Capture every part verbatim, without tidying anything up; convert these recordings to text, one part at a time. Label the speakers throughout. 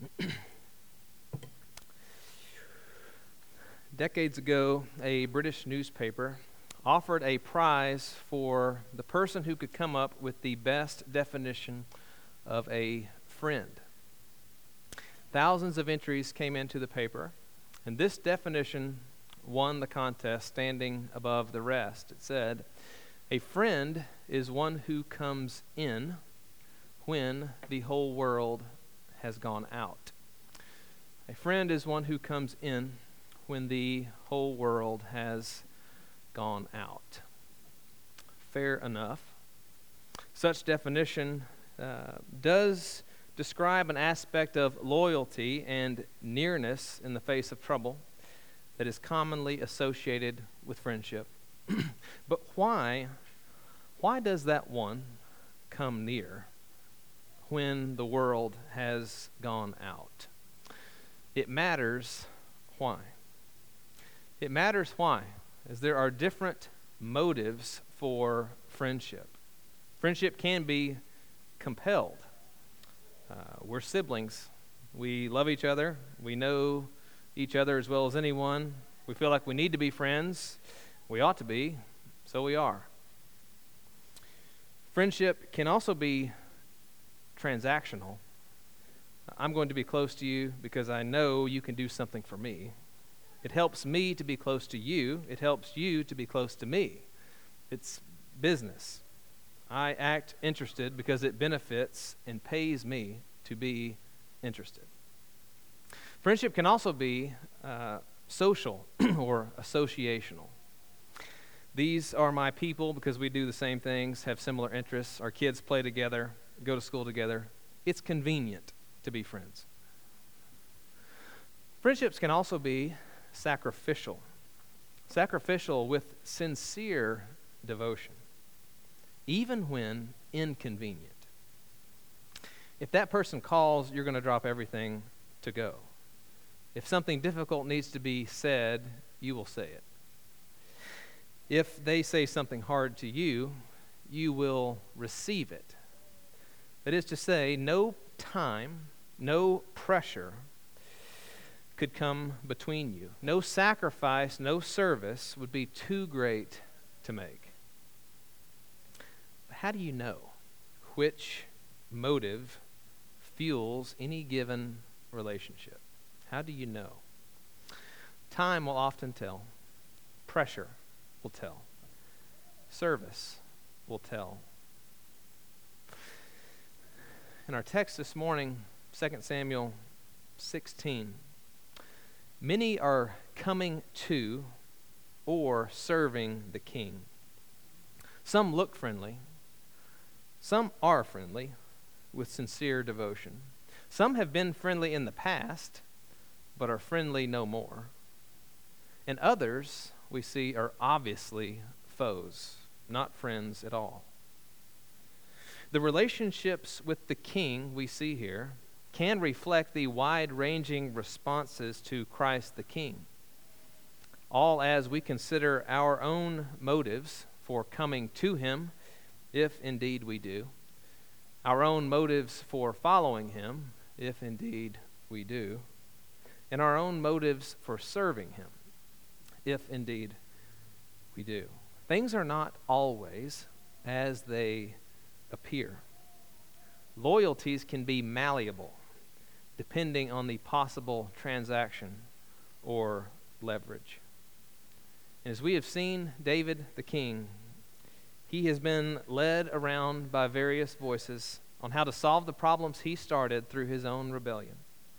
Speaker 1: Decades ago, a British newspaper offered a prize for the person who could come up with the best definition of a friend. Thousands of entries came into the paper, and this definition won the contest, standing above the rest. It said, "A friend is one who comes in when the whole world has gone out." A friend is one who comes in when the whole world has gone out. Fair enough. Such definition uh, does describe an aspect of loyalty and nearness in the face of trouble that is commonly associated with friendship. But why, why does that one come near when the world has gone out? It matters why. It matters why, as there are different motives for friendship. Friendship can be compelled. Uh, we're siblings. We love each other. We know each other as well as anyone. We feel like we need to be friends. We ought to be, so we are. Friendship can also be transactional. I'm going to be close to you because I know you can do something for me. It helps me to be close to you. It helps you to be close to me. It's business. I act interested because it benefits and pays me to be interested. Friendship can also be uh, social or associational. These are my people because we do the same things, have similar interests. Our kids play together, go to school together. It's convenient to be friends. Friendships can also be sacrificial. Sacrificial with sincere devotion, even when inconvenient. If that person calls, you're going to drop everything to go. If something difficult needs to be said, you will say it. If they say something hard to you, you will receive it. That is to say, no time, no pressure could come between you. No sacrifice, no service would be too great to make. But how do you know which motive fuels any given relationship? How do you know? Time will often tell. Pressure will tell. Service will tell. In our text this morning, Second Samuel sixteen, many are coming to or serving the king. Some look friendly. Some are friendly with sincere devotion. Some have been friendly in the past, but are friendly no more. And others, we see, are obviously foes, not friends at all. The relationships with the king we see here can reflect the wide-ranging responses to Christ the King, all as we consider our own motives for coming to him, if indeed we do, our own motives for following him, if indeed we do, and our own motives for serving him, if indeed we do. Things are not always as they appear. Loyalties can be malleable, depending on the possible transaction or leverage. And as we have seen David the king, he has been led around by various voices on how to solve the problems he started through his own rebellion.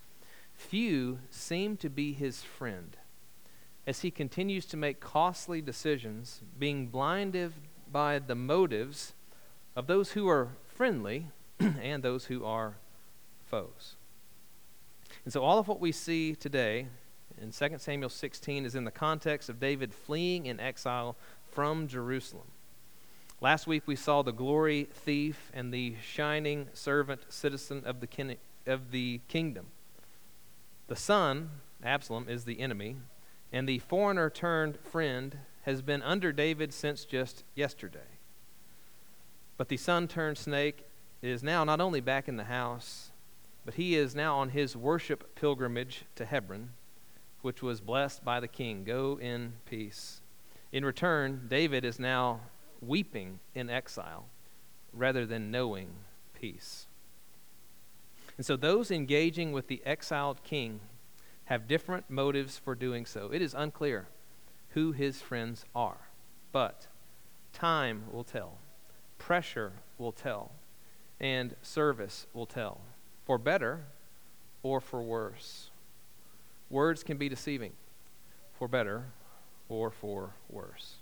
Speaker 1: Few seem to be his friend as he continues to make costly decisions, being blinded by the motives of those who are friendly and those who are foes. And so all of what we see today in Second Samuel sixteen is in the context of David fleeing in exile from Jerusalem. Last week we saw the glory thief and the shining servant citizen of the kin- of the kingdom. The son, Absalom, is the enemy, and the foreigner turned friend has been under David since just yesterday. But the son turned snake is now not only back in the house, but he is now on his worship pilgrimage to Hebron, which was blessed by the king. Go in peace. In return, David is now weeping in exile rather than knowing peace. And so those engaging with the exiled king have different motives for doing so. It is unclear who his friends are, but time will tell, pressure will tell, and service will tell, for better or for worse. Words can be deceiving, for better or for worse.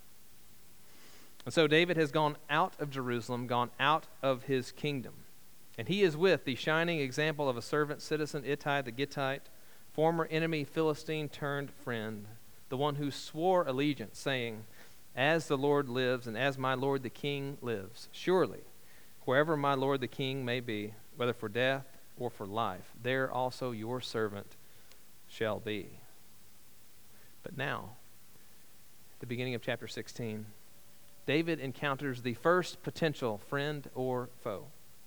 Speaker 1: And so David has gone out of Jerusalem, gone out of his kingdom. And he is with the shining example of a servant citizen, Ittai the Gittite, former enemy Philistine turned friend, the one who swore allegiance, saying, "As the Lord lives and as my lord the king lives, surely wherever my lord the king may be, whether for death or for life, there also your servant shall be." But now, at the beginning of chapter sixteen, David encounters the first potential friend or foe,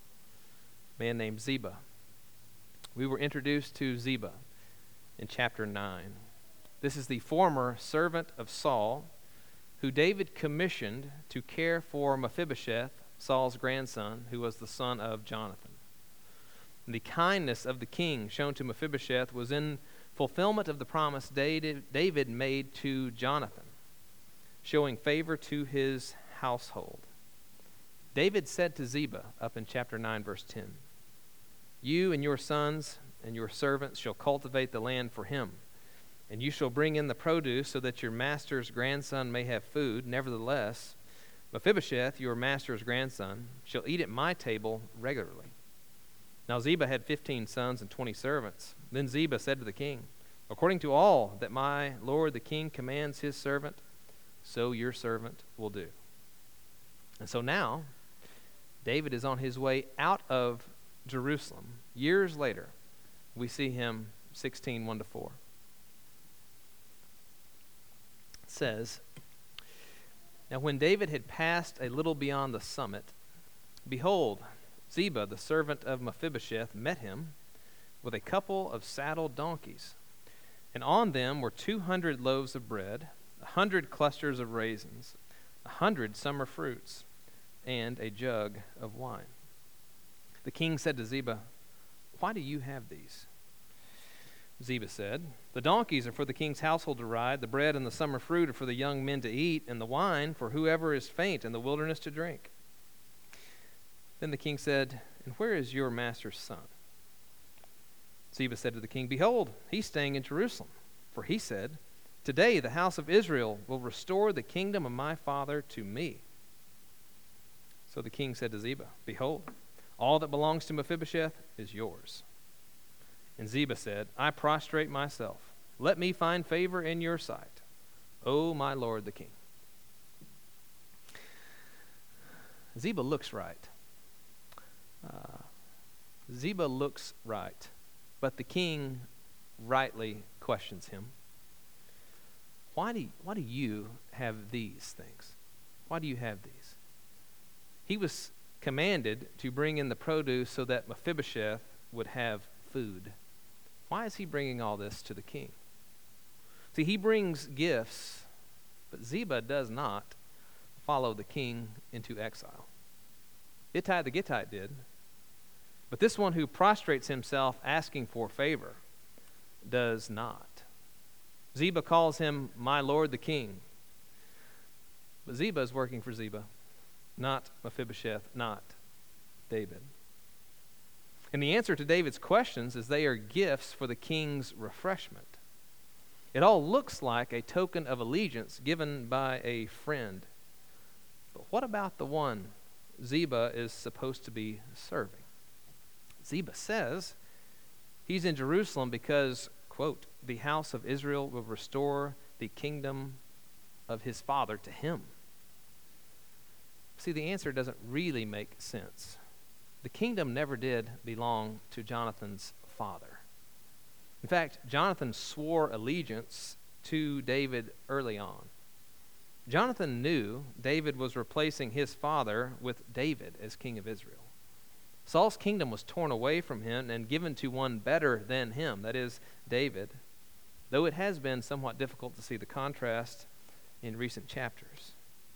Speaker 1: a man named Ziba. We were introduced to Ziba in chapter nine. This is the former servant of Saul, who David commissioned to care for Mephibosheth, Saul's grandson, who was the son of Jonathan. And the kindness of the king shown to Mephibosheth was in fulfillment of the promise David made to Jonathan, showing favor to his household. David said to Ziba, up in chapter nine, verse ten, "You and your sons and your servants shall cultivate the land for him, and you shall bring in the produce so that your master's grandson may have food. Nevertheless, Mephibosheth, your master's grandson, shall eat at my table regularly." Now Ziba had fifteen sons and twenty servants. Then Ziba said to the king, "According to all that my lord the king commands his servant, so your servant will do." And so now, David is on his way out of Jerusalem. Years later, we see him, sixteen, one to four. It says, "Now when David had passed a little beyond the summit, behold, Ziba, the servant of Mephibosheth, met him with a couple of saddled donkeys, and on them were two hundred loaves of bread, a hundred clusters of raisins, a hundred summer fruits, and a jug of wine. The king said to Ziba, 'Why do you have these?' Ziba said, 'The donkeys are for the king's household to ride, the bread and the summer fruit are for the young men to eat, and the wine for whoever is faint in the wilderness to drink.' Then the king said, 'And where is your master's son?' Ziba said to the king, 'Behold, he's staying in Jerusalem. For he said, Today the house of Israel will restore the kingdom of my father to me.' So the king said to Ziba, 'Behold, all that belongs to Mephibosheth is yours.' And Ziba said, 'I prostrate myself. Let me find favor in your sight, O my lord the king.'" Ziba looks right. Uh, Ziba looks right, but the king rightly questions him. Why do, you, why do you have these things? Why do you have these? He was commanded to bring in the produce so that Mephibosheth would have food. Why is he bringing all this to the king? See, he brings gifts, but Ziba does not follow the king into exile. Ittai the Gittite did, but this one who prostrates himself asking for favor does not. Ziba calls him my lord the king, but Ziba is working for Ziba, not Mephibosheth, not David. And the answer to David's questions is they are gifts for the king's refreshment. It all looks like a token of allegiance given by a friend. But what about the one Ziba is supposed to be serving? Ziba says he's in Jerusalem because, quote, "the house of Israel will restore the kingdom of his father to him." See, the answer doesn't really make sense. The kingdom never did belong to Jonathan's father. In fact, Jonathan swore allegiance to David early on. Jonathan knew David was replacing his father with David as king of Israel. Saul's kingdom was torn away from him and given to one better than him, that is, David, though it has been somewhat difficult to see the contrast in recent chapters.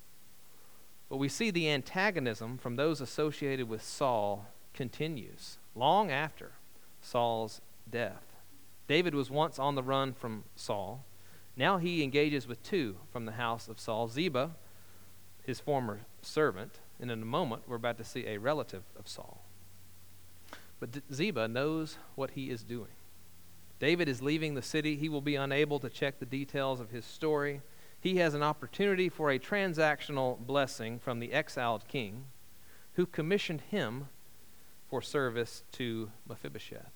Speaker 1: But we see the antagonism from those associated with Saul continues long after Saul's death. David was once on the run from Saul. Now he engages with two from the house of Saul, Ziba, his former servant, and in a moment we're about to see a relative of Saul. But D- Ziba knows what he is doing. David is leaving the city. He will be unable to check the details of his story. He has an opportunity for a transactional blessing from the exiled king who commissioned him for service to Mephibosheth.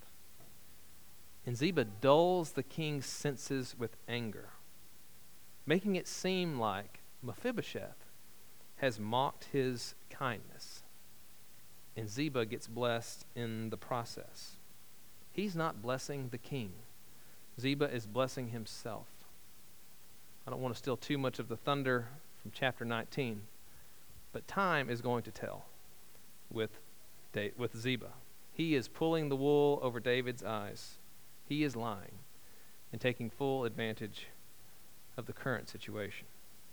Speaker 1: And Ziba dulls the king's senses with anger, making it seem like Mephibosheth has mocked his kindness. And Ziba gets blessed in the process. He's not blessing the king. Ziba is blessing himself. I don't want to steal too much of the thunder from chapter nineteen, but time is going to tell with, Da- with Ziba. He is pulling the wool over David's eyes. He is lying and taking full advantage of the current situation.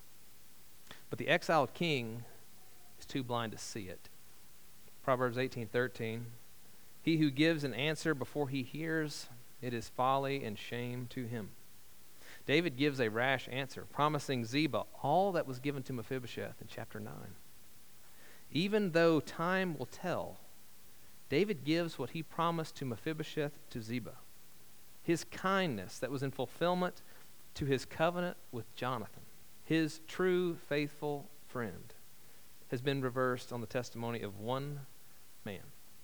Speaker 1: But the exiled king is too blind to see it. Proverbs eighteen thirteen, he who gives an answer before he hears, it is folly and shame to him. David gives a rash answer, promising Ziba all that was given to Mephibosheth in chapter nine. Even though time will tell, David gives what he promised to Mephibosheth to Ziba. His kindness that was in fulfillment to his covenant with Jonathan, his true, faithful friend, has been reversed on the testimony of one man.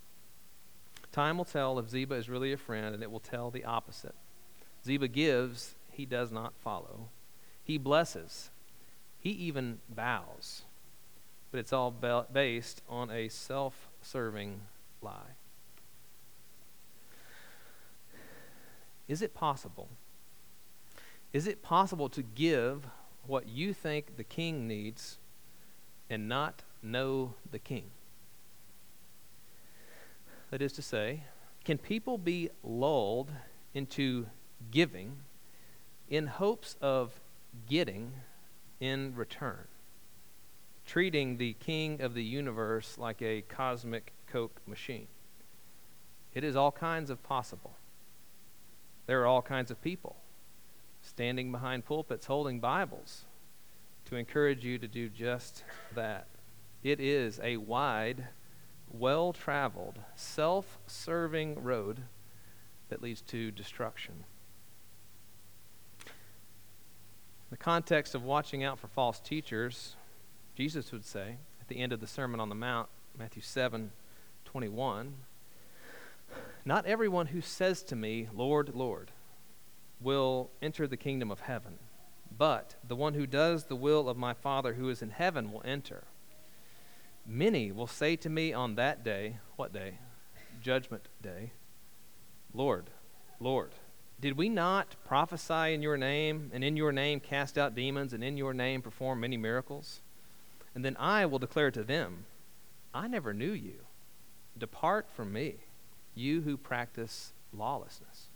Speaker 1: Time will tell if Ziba is really a friend, and it will tell the opposite. Ziba gives, he does not follow. He blesses. He even bows. But it's all ba- based on a self-serving lie. Is it possible? Is it possible to give what you think the king needs and not know the king? That is to say, can people be lulled into giving in hopes of getting in return, treating the king of the universe like a cosmic Coke machine? It is all kinds of possible. There are all kinds of people standing behind pulpits holding Bibles to encourage you to do just that. It is a wide, well-traveled, self-serving road that leads to destruction. In the context of watching out for false teachers, Jesus would say at the end of the Sermon on the Mount, Matthew seven twenty-one, "Not everyone who says to me, 'Lord, Lord,' will enter the kingdom of heaven, but the one who does the will of my Father who is in heaven will enter. Many will say to me on that day," what day? Judgment day, "Lord, Lord, did we not prophesy in your name, and in your name cast out demons, and in your name perform many miracles? And then I will declare to them, I never knew you. Depart from me, you who practice lawlessness."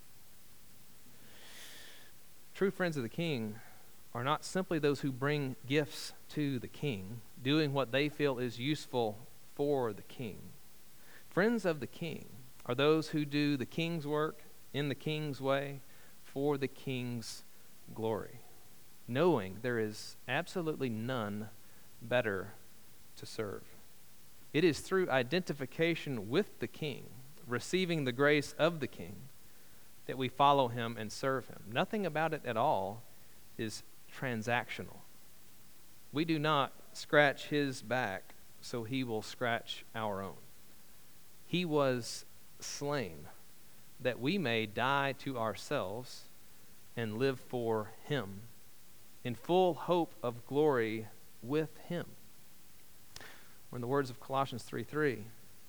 Speaker 1: True friends of the king are not simply those who bring gifts to the king, doing what they feel is useful for the king. Friends of the king are those who do the king's work in the king's way for the king's glory, knowing there is absolutely none better to serve. It is through identification with the king, receiving the grace of the king, that we follow him and serve him. Nothing about it at all is transactional. We do not scratch his back so he will scratch our own. He was slain that we may die to ourselves and live for him in full hope of glory with him. Or in the words of Colossians three three,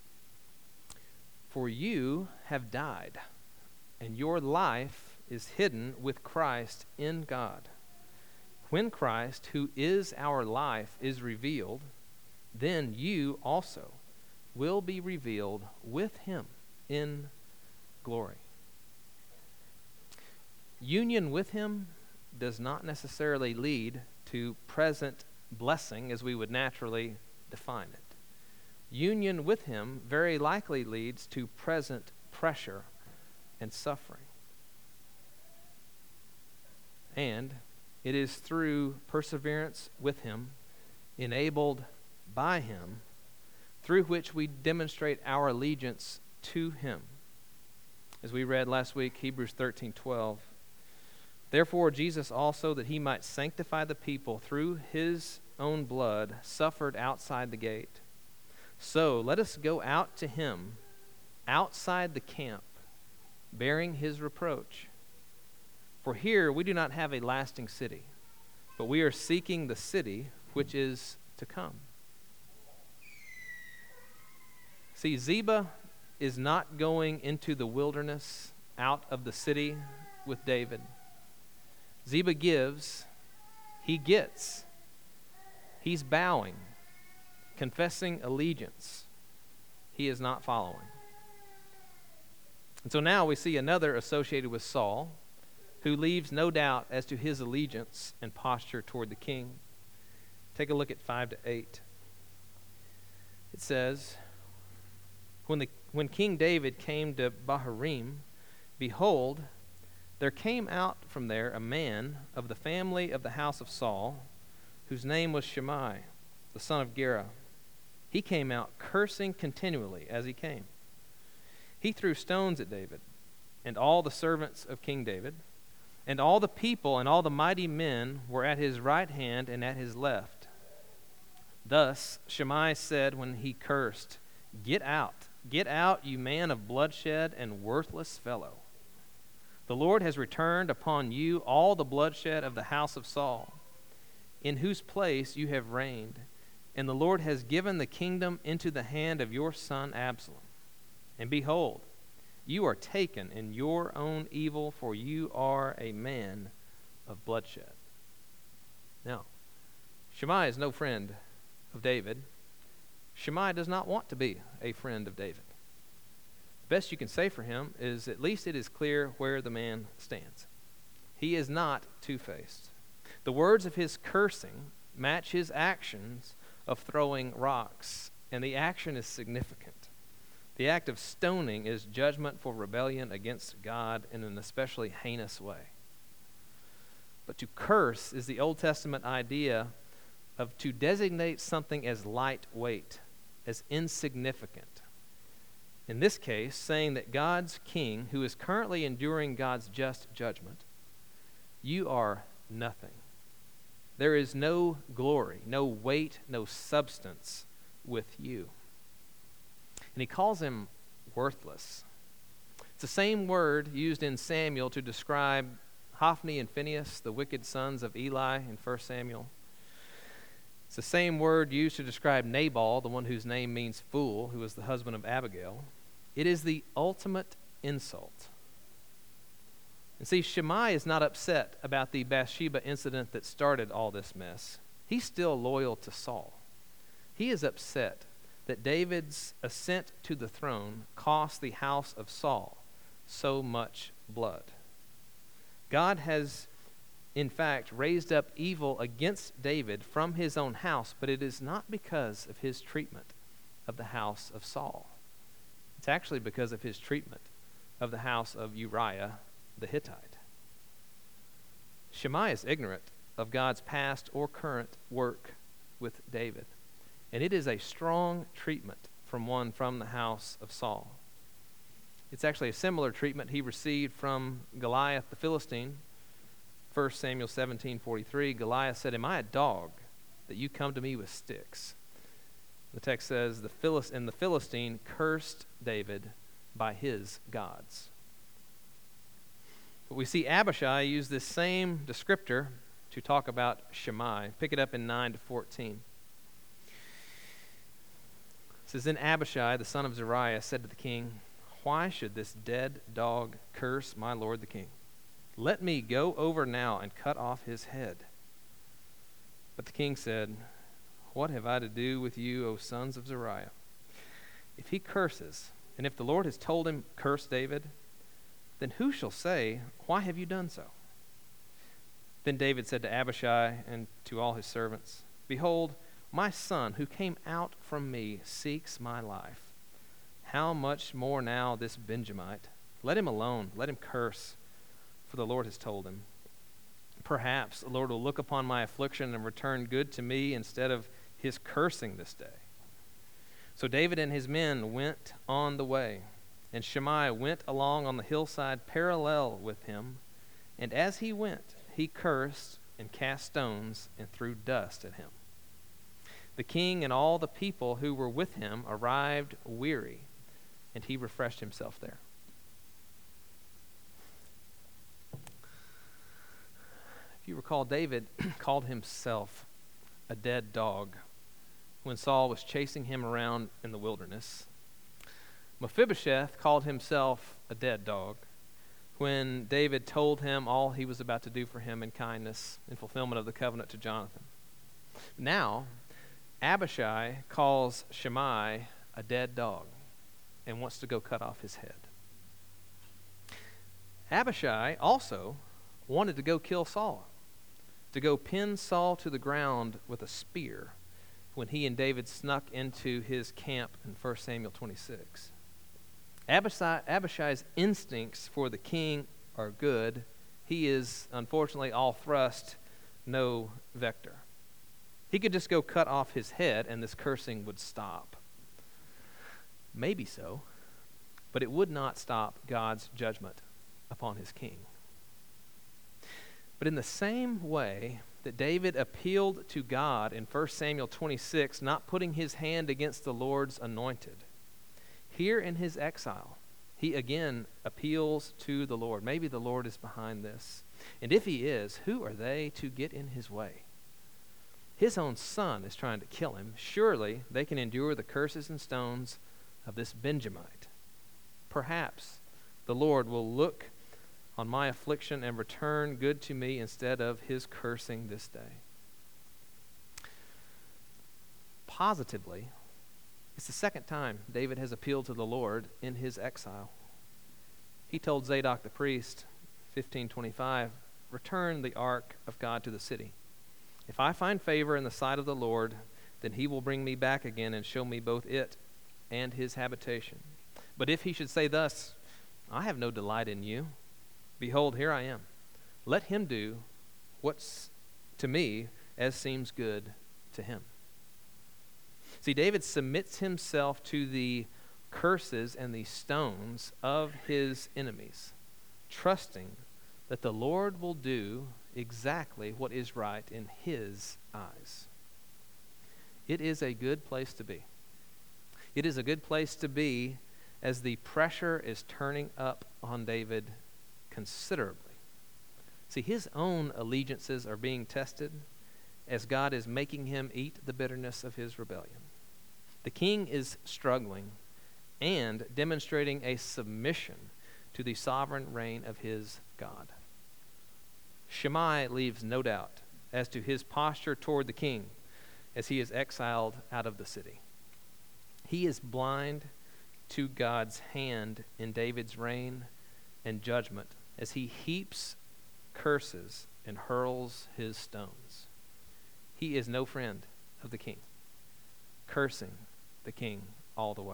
Speaker 1: "For you have died, and your life is hidden with Christ in God. When Christ, who is our life, is revealed, then you also will be revealed with him in glory. Union with him does not necessarily lead to present blessing as we would naturally define it. Union with him very likely leads to present pressure and suffering. And it is through perseverance with him, enabled by him, through which we demonstrate our allegiance to him. As we read last week, Hebrews thirteen twelve. Therefore Jesus also, that he might sanctify the people through his own blood, suffered outside the gate. So let us go out to him outside the camp, bearing his reproach. For here we do not have a lasting city, but we are seeking the city which is to come. See, Ziba is not going into the wilderness out of the city with David. Ziba gives, he gets. He's bowing, confessing allegiance. He is not following. And so now we see another associated with Saul, who leaves no doubt as to his allegiance and posture toward the king. Take a look at five to eight. It says, When, the, when King David came to Bahurim, behold, there came out from there a man of the family of the house of Saul, whose name was Shimei, the son of Gera. He came out cursing continually as he came. He threw stones at David and all the servants of King David, and all the people and all the mighty men were at his right hand and at his left. Thus Shimei said when he cursed, Get out, get out, you man of bloodshed and worthless fellow. The Lord has returned upon you all the bloodshed of the house of Saul, in whose place you have reigned, and the Lord has given the kingdom into the hand of your son Absalom. And behold, you are taken in your own evil, for you are a man of bloodshed. Now, Shimei is no friend of David. Shimei does not want to be a friend of David. The best you can say for him is at least it is clear where the man stands. He is not two-faced. The words of his cursing match his actions of throwing rocks, and the action is significant. The act of stoning is judgment for rebellion against God in an especially heinous way. But to curse is the Old Testament idea of to designate something as lightweight, as insignificant. In this case, saying that God's king, who is currently enduring God's just judgment, you are nothing. There is no glory, no weight, no substance with you. And he calls him worthless. It's the same word used in Samuel to describe Hophni and Phinehas, the wicked sons of Eli in First Samuel. It's the same word used to describe Nabal, the one whose name means fool, who was the husband of Abigail. It is the ultimate insult. And see, Shimei is not upset about the Bathsheba incident that started all this mess. He's still loyal to Saul. He is upset that David's ascent to the throne cost the house of Saul so much blood. God has, in fact, raised up evil against David from his own house, but it is not because of his treatment of the house of Saul. It's actually because of his treatment of the house of Uriah the Hittite. Shimei is ignorant of God's past or current work with David. And it is a strong treatment from one from the house of Saul. It's actually a similar treatment he received from Goliath the Philistine. First Samuel seventeen forty-three, Goliath said, Am I a dog that you come to me with sticks? The text says, the Philist- and the Philistine cursed David by his gods. But we see Abishai use this same descriptor to talk about Shimei. Pick it up in nine to fourteen. It says, Then Abishai, the son of Zeruiah, said to the king, Why should this dead dog curse my lord the king? Let me go over now and cut off his head. But the king said, What have I to do with you, O sons of Zeruiah? If he curses, and if the Lord has told him, curse David, then who shall say, why have you done so? Then David said to Abishai and to all his servants, behold, my son who came out from me seeks my life. How much more now this Benjamite? Let him alone, let him curse, for the Lord has told him. Perhaps the Lord will look upon my affliction and return good to me instead of his cursing this day. So David and his men went on the way, and Shimei went along on the hillside parallel with him, and as he went, he cursed and cast stones and threw dust at him. The king and all the people who were with him arrived weary, and he refreshed himself there. If you recall, David called himself a dead dog when Saul was chasing him around in the wilderness. Mephibosheth called himself a dead dog when David told him all he was about to do for him in kindness in fulfillment of the covenant to Jonathan. Now, Abishai calls Shimei a dead dog and wants to go cut off his head. Abishai also wanted to go kill Saul, to go pin Saul to the ground with a spear when he and David snuck into his camp in First Samuel twenty-six. Abishai, Abishai's instincts for the king are good. He is, unfortunately, all thrust, no vector. He could just go cut off his head and this cursing would stop. Maybe so, but it would not stop God's judgment upon his king. But in the same way that David appealed to God in First Samuel twenty-six, not putting his hand against the Lord's anointed, here in his exile, he again appeals to the Lord. Maybe the Lord is behind this. And if he is, who are they to get in his way? His own son is trying to kill him. Surely they can endure the curses and stones of this Benjamite. Perhaps the Lord will look on my affliction and return good to me instead of his cursing this day. Positively, it's the second time David has appealed to the Lord in his exile. He told Zadok the priest, fifteen twenty-five, return the ark of God to the city. If I find favor in the sight of the Lord, then he will bring me back again and show me both it and his habitation. But if he should say thus, I have no delight in you, behold, here I am. Let him do what's to me as seems good to him. See, David submits himself to the curses and the stones of his enemies, trusting that the Lord will do exactly what is right in his eyes. It is a good place to be. It is a good place to be as the pressure is turning up on David considerably. See, his own allegiances are being tested as God is making him eat the bitterness of his rebellion. The king is struggling and demonstrating a submission to the sovereign reign of his God. Shimei leaves no doubt as to his posture toward the king as he is exiled out of the city. He is blind to God's hand in David's reign and judgment as he heaps curses and hurls his stones. He is no friend of the king, cursing the king all the way.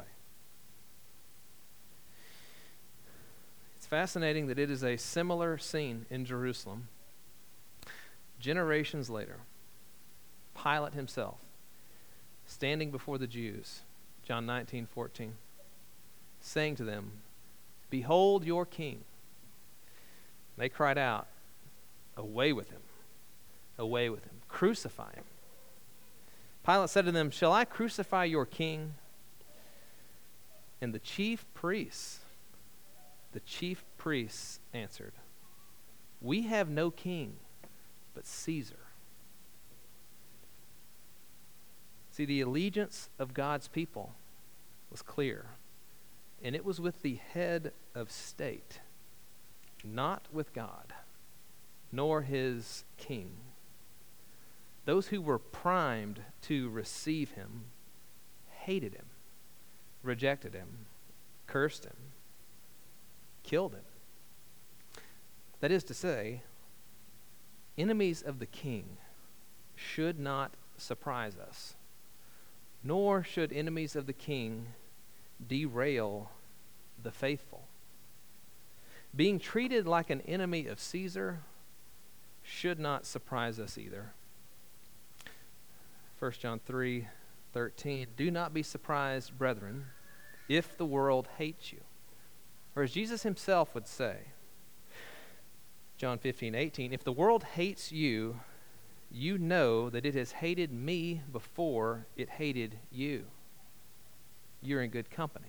Speaker 1: It's fascinating that it is a similar scene in Jerusalem. Generations later, Pilate himself, standing before the Jews, John nineteen fourteen, saying to them, behold your king. They cried out, away with him, away with him, crucify him. Pilate said to them, shall I crucify your king? And the chief priests, the chief priests answered, we have no king but Caesar. See, the allegiance of God's people was clear, and it was with the head of state, not with God, nor his king. Those who were primed to receive him hated him, rejected him, cursed him, killed him. That is to say, enemies of the king should not surprise us, nor should enemies of the king derail the faithful. Being treated like an enemy of Caesar should not surprise us either. First John three thirteen, do not be surprised, brethren, if the world hates you. Or as Jesus himself would say, John fifteen eighteen, if the world hates you, you know that it has hated me before it hated you. You're in good company.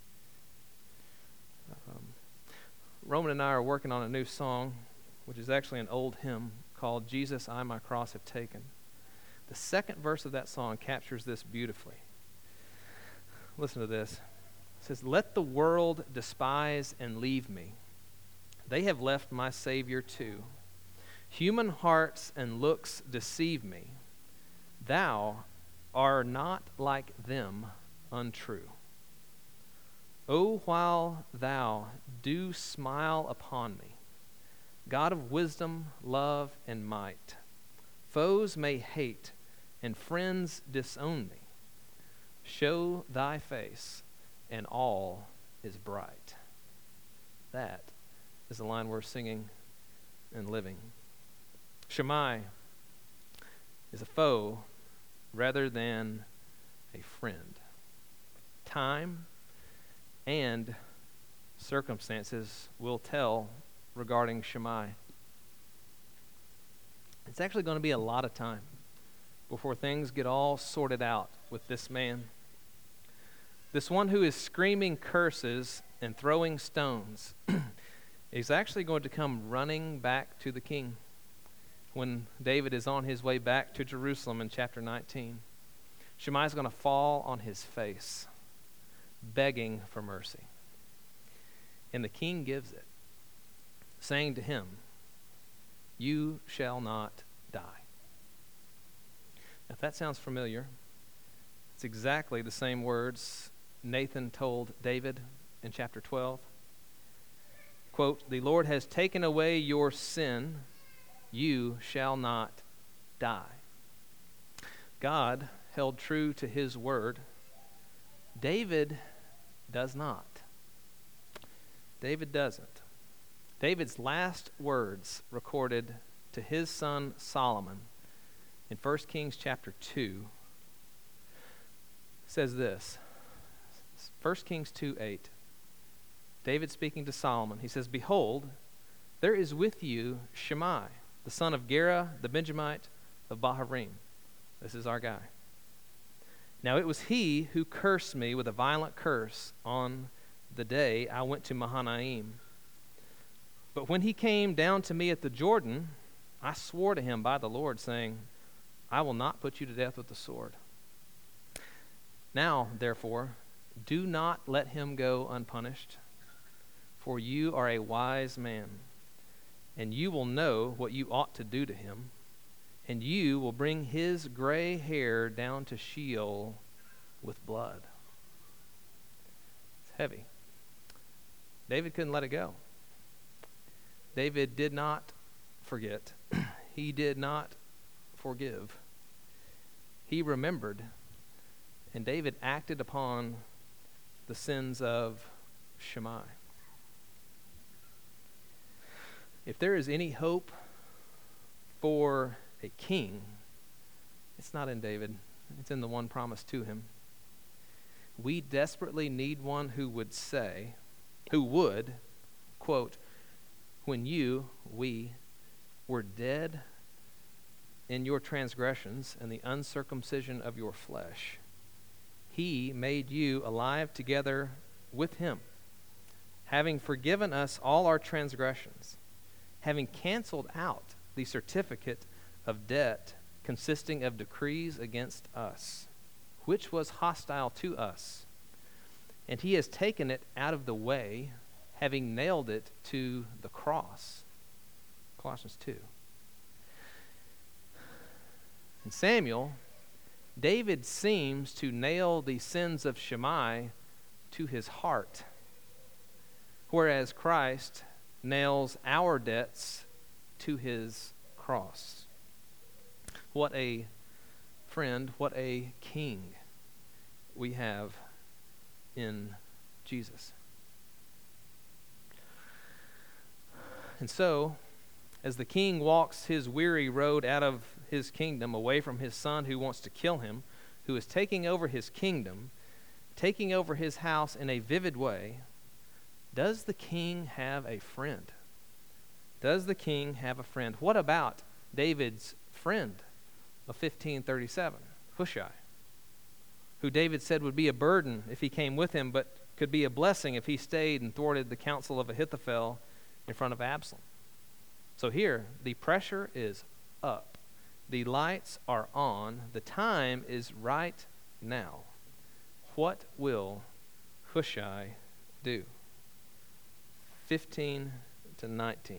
Speaker 1: Um, Roman and I are working on a new song, which is actually an old hymn called Jesus, I My Cross Have Taken. The second verse of that song captures this beautifully. Listen to this. It says, let the world despise and leave me. They have left my Savior too. Human hearts and looks deceive me. Thou art not like them untrue. O while thou do smile upon me, God of wisdom, love, and might, foes may hate and friends disown me. Show thy face, and all is bright. That is the line we're singing and living. Shammai is a foe rather than a friend. Time and circumstances will tell regarding Shammai. It's actually going to be a lot of time before things get all sorted out with this man. This one who is screaming curses and throwing stones is actually going to come running back to the king when David is on his way back to Jerusalem in chapter nineteen. Shammai is going to fall on his face, begging for mercy. And the king gives it, saying to him, you shall not die. Now, if that sounds familiar, it's exactly the same words Nathan told David in chapter twelve. Quote, the Lord has taken away your sin, you shall not die. God held true to his word. David does not. David doesn't. David's last words recorded to his son Solomon in First Kings chapter two says this. First Kings two eight. David speaking to Solomon, he says, behold, there is with you Shammai, the son of Gera, the Benjamite of Baharim. This is our guy. Now it was he who cursed me with a violent curse on the day I went to Mahanaim. But when he came down to me at the Jordan, I swore to him by the Lord, saying, I will not put you to death with the sword. Now, therefore, do not let him go unpunished, for you are a wise man, and you will know what you ought to do to him, and you will bring his gray hair down to Sheol with blood. It's heavy. David couldn't let it go. David did not forget. He did not forgive. He remembered, and David acted upon the sins of Shammai. If there is any hope for a king, it's not in David. It's in the one promised to him. We desperately need one who would say, who would, quote, when you, we, were dead in your transgressions and the uncircumcision of your flesh, he made you alive together with him, having forgiven us all our transgressions, having canceled out the certificate of debt consisting of decrees against us, which was hostile to us. And he has taken it out of the way, having nailed it to the cross. Colossians two. In Samuel, David seems to nail the sins of Shammai to his heart, whereas Christ nails our debts to his cross. What a friend, what a king we have in Jesus. And so, as the king walks his weary road out of his kingdom, away from his son who wants to kill him, who is taking over his kingdom, taking over his house in a vivid way, does the king have a friend? Does the king have a friend? What about David's friend of fifteen thirty-seven, Hushai, who David said would be a burden if he came with him, but could be a blessing if he stayed and thwarted the counsel of Ahithophel in front of Absalom? So here, the pressure is up. The lights are on. The time is right now. What will Hushai do? fifteen to nineteen.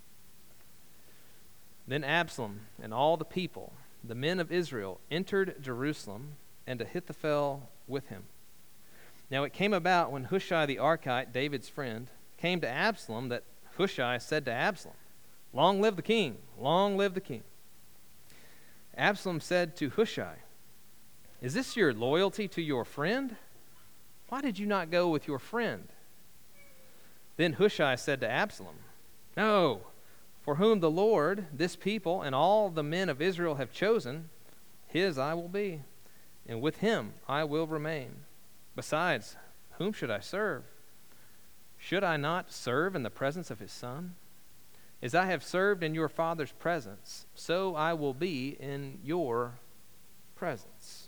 Speaker 1: Then Absalom and all the people, the men of Israel, entered Jerusalem, and Ahithophel with him. Now it came about when Hushai the Archite, David's friend, came to Absalom that Hushai said to Absalom, "Long live the king! Long live the king!" Absalom said to Hushai, "Is this your loyalty to your friend? Why did you not go with your friend?" Then Hushai said to Absalom, "No, for whom the Lord, this people, and all the men of Israel have chosen, his I will be, and with him I will remain. Besides, whom should I serve? Should I not serve in the presence of his son? As I have served in your father's presence, so I will be in your presence."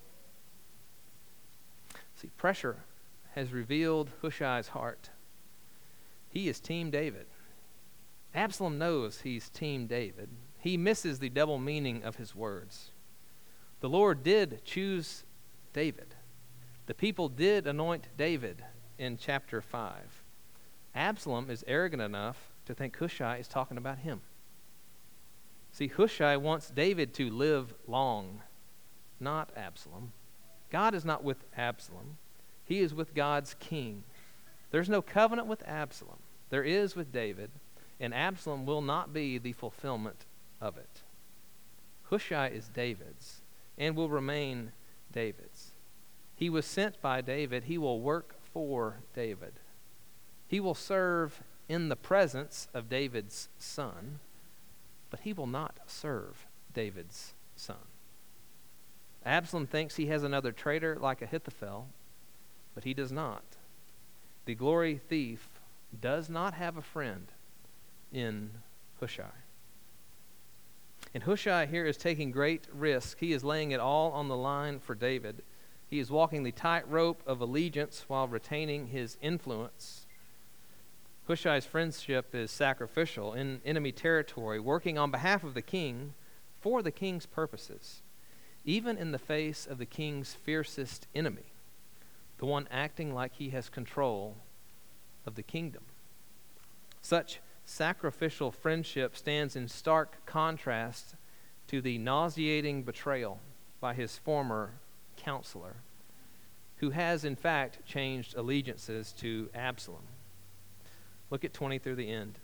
Speaker 1: See, pressure has revealed Hushai's heart. He is Team David. Absalom knows he's Team David. He misses the double meaning of his words. The Lord did choose David. The people did anoint David in chapter five. Absalom is arrogant enough to think Hushai is talking about him. See, Hushai wants David to live long, not Absalom. God is not with Absalom. He is with God's king. There's no covenant with Absalom. There is with David, and Absalom will not be the fulfillment of it. Hushai is David's and will remain David's. He was sent by David. He will work for David. He will serve in the presence of David's son, but he will not serve David's son. Absalom thinks he has another traitor like Ahithophel, but he does not. The glory thief does not have a friend in Hushai. And Hushai here is taking great risk. He is laying it all on the line for David. He is walking the tightrope of allegiance while retaining his influence. Hushai's friendship is sacrificial in enemy territory, working on behalf of the king for the king's purposes, even in the face of the king's fiercest enemy, the one acting like he has control of the kingdom. Such sacrificial friendship stands in stark contrast to the nauseating betrayal by his former counselor, who has in fact changed allegiances to Absalom. Look at twenty through the end.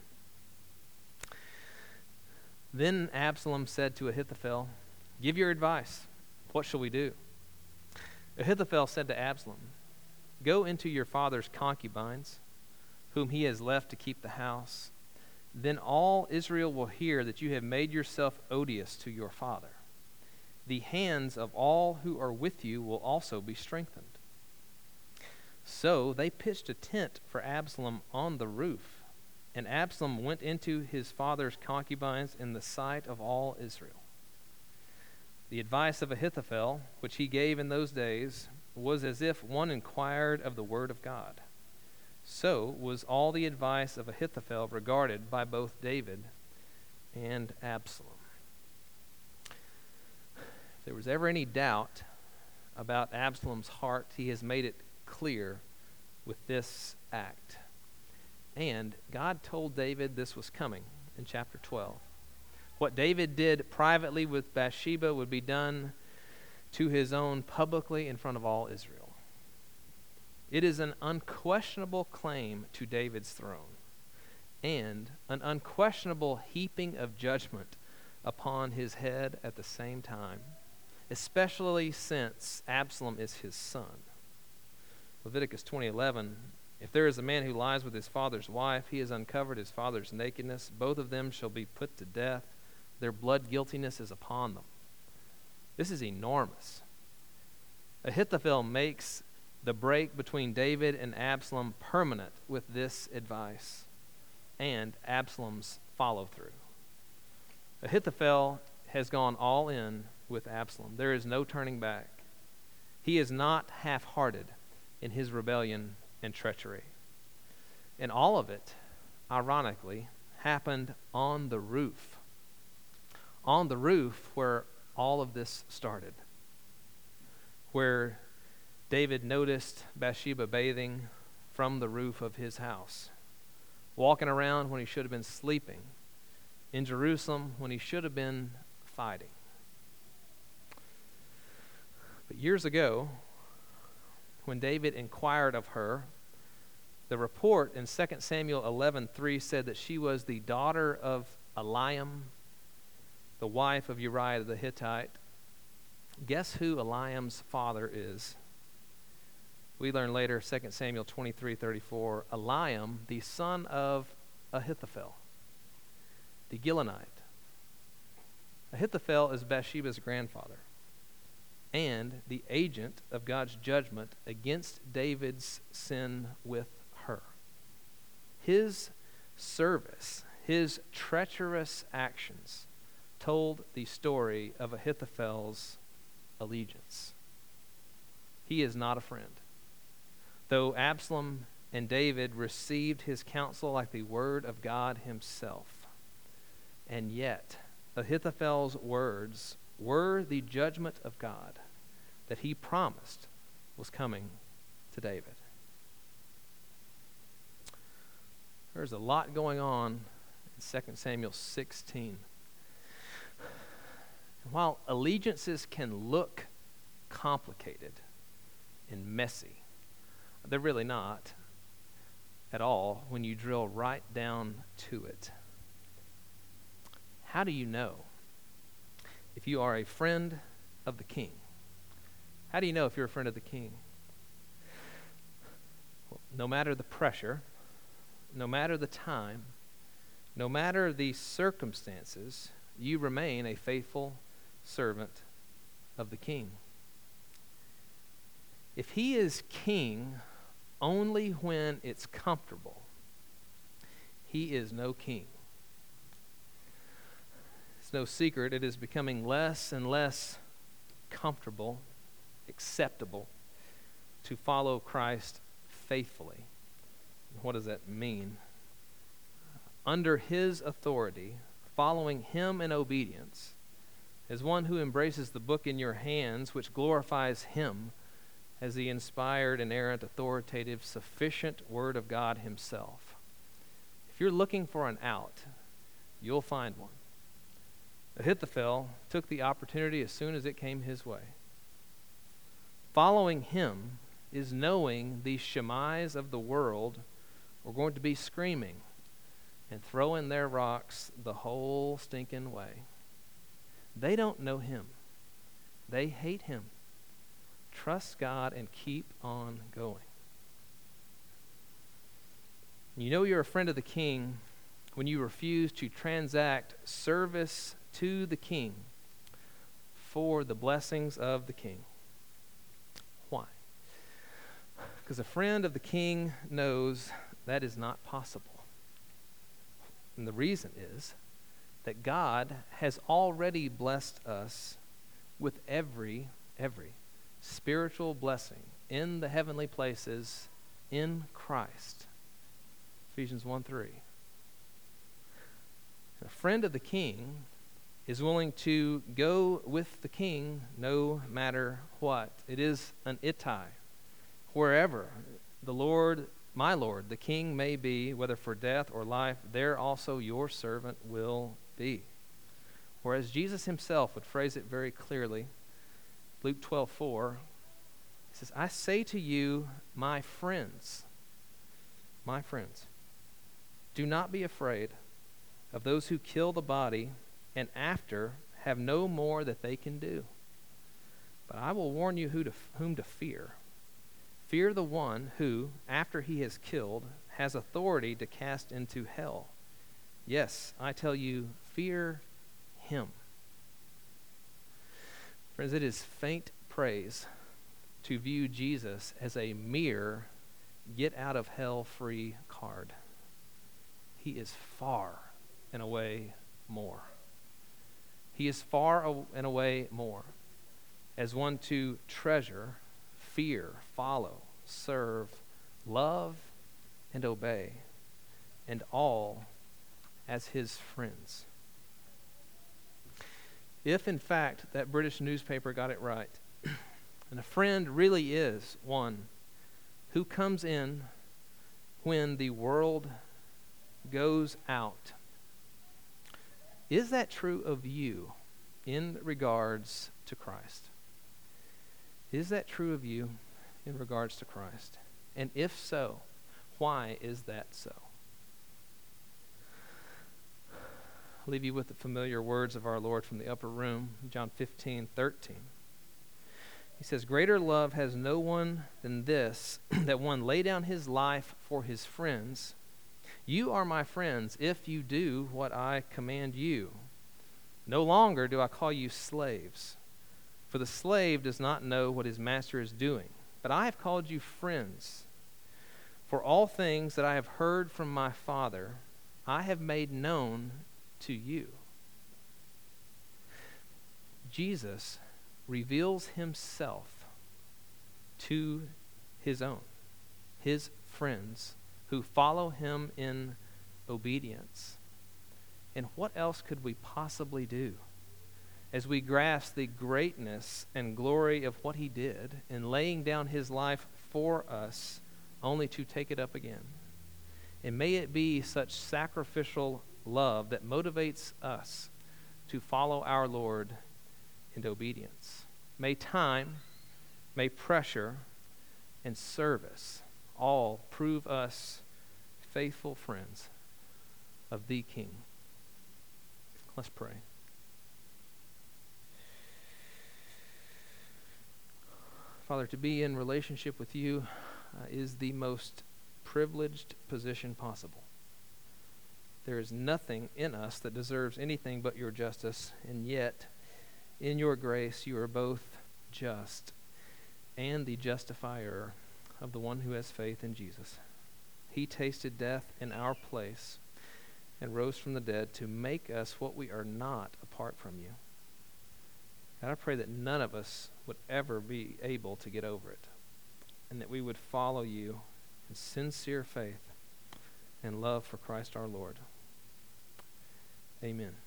Speaker 1: Then Absalom said to Ahithophel, "Give your advice. What shall we do?" Ahithophel said to Absalom, "Go into your father's concubines, whom he has left to keep the house. Then all Israel will hear that you have made yourself odious to your father. The hands of all who are with you will also be strengthened." So they pitched a tent for Absalom on the roof, and Absalom went into his father's concubines in the sight of all Israel. The advice of Ahithophel, which he gave in those days, was as if one inquired of the word of God. So was all the advice of Ahithophel regarded by both David and Absalom. If there was ever any doubt about Absalom's heart, he has made it clear with this act. And God told David this was coming in chapter twelve. What David did privately with Bathsheba would be done to his own publicly in front of all Israel. It is an unquestionable claim to David's throne and an unquestionable heaping of judgment upon his head at the same time, especially since Absalom is his son. Leviticus twenty eleven, if there is a man who lies with his father's wife, he has uncovered his father's nakedness. Both of them shall be put to death. Their blood guiltiness is upon them. This is enormous. Ahithophel makes the break between David and Absalom permanent with this advice and Absalom's follow-through. Ahithophel has gone all in with Absalom. There is no turning back. He is not half-hearted in his rebellion and treachery. And all of it, ironically, happened on the roof. On the roof where all of this started. Where David noticed Bathsheba bathing from the roof of his house, walking around when he should have been sleeping, in Jerusalem when he should have been fighting. But years ago, when David inquired of her, the report in Second Samuel eleven three said that she was the daughter of Eliam, the wife of Uriah the Hittite. Guess who Eliam's father is? We learn later, Second Samuel twenty-three thirty-four, Eliam, the son of Ahithophel, the Gilonite. Ahithophel is Bathsheba's grandfather and the agent of God's judgment against David's sin with her. His service, his treacherous actions told the story of Ahithophel's allegiance. He is not a friend. Though Absalom and David received his counsel like the word of God himself, and yet Ahithophel's words were the judgment of God that he promised was coming to David. There's a lot going on in Second Samuel sixteen. And while allegiances can look complicated and messy, they're really not at all when you drill right down to it. How do you know if you are a friend of the king? How do you know if you're a friend of the king? Well, no matter the pressure, no matter the time, no matter the circumstances, you remain a faithful servant of the king. If he is king only when it's comfortable, he is no king. It's no secret, it is becoming less and less comfortable, acceptable to follow Christ faithfully. What does that mean? Under his authority, following him in obedience, as one who embraces the book in your hands, which glorifies him as the inspired, inerrant, authoritative, sufficient Word of God himself. If you're looking for an out, you'll find one. Ahithophel took the opportunity as soon as it came his way. Following him is knowing the Shemais of the world are going to be screaming and throwing their rocks the whole stinking way. They don't know him. They hate him. Trust God and keep on going. You know you're a friend of the king when you refuse to transact service to the king for the blessings of the king. Why? Because a friend of the king knows that is not possible. And the reason is that God has already blessed us with every, every spiritual blessing in the heavenly places in Christ. Ephesians one three. A friend of the king is willing to go with the king no matter what. It is an ittai. Wherever the Lord, my Lord, the king may be, whether for death or life, there also your servant will be. Whereas Jesus himself would phrase it very clearly. Luke twelve four He says, I say to you, my friends, my friends, do not be afraid of those who kill the body and after have no more that they can do. But I will warn you who to, whom to fear. Fear the one who, after he has killed, has authority to cast into hell. Yes, I tell you, fear him. Friends, it is faint praise to view Jesus as a mere get-out-of-hell-free card. He is far and away more. He is far and away more as one to treasure, fear, follow, serve, love, and obey, and all as his friends. If, in fact, that British newspaper got it right, and a friend really is one who comes in when the world goes out, is that true of you in regards to Christ? Is that true of you in regards to Christ? And if so, why is that so? I'll leave you with the familiar words of our Lord from the upper room, John fifteen thirteen. He says, greater love has no one than this, that one lay down his life for his friends. You are my friends if you do what I command you. No longer do I call you slaves, for the slave does not know what his master is doing. But I have called you friends. For all things that I have heard from my Father, I have made known to you. Jesus reveals himself to his own, his friends who follow him in obedience. And what else could we possibly do as we grasp the greatness and glory of what he did in laying down his life for us, only to take it up again? And may it be such sacrificial love that motivates us to follow our Lord in obedience. May time, may pressure, and service all prove us faithful friends of the King. Let's pray. Father, to be in relationship with you uh, is the most privileged position possible. There is nothing in us that deserves anything but your justice, and yet, in your grace, you are both just and the justifier of the one who has faith in Jesus. He tasted death in our place and rose from the dead to make us what we are not apart from you. God, I pray that none of us would ever be able to get over it, and that we would follow you in sincere faith and love for Christ our Lord. Amen.